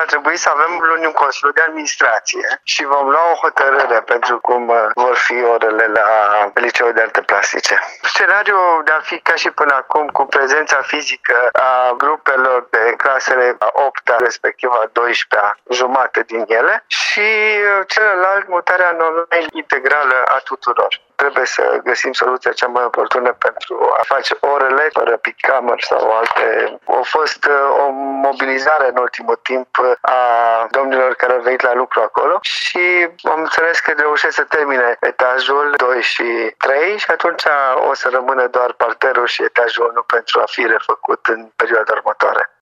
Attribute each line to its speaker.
Speaker 1: ar trebui să avem luni un Consiliu de Administrație și vom lua o hotărâre pentru cum vor fi orele la Liceul de Arte Plastice. Scenariul de a fi ca și până acum cu prezența fizică a grupelor de clasele a 8-a, respectiv a 12-a, jumate din ele, și celălalt mutarea în online integrală a tuturor. Trebuie să găsim soluția cea mai oportună pentru a face orele fără picamări sau alte. A fost o mobilizare în ultimul timp a domnilor care au venit la lucru acolo și am înțeles că reușesc să termine etajul 2 și 3 și atunci o să rămână doar parterul și etajul 1 pentru a fi refăcut în perioada următoare.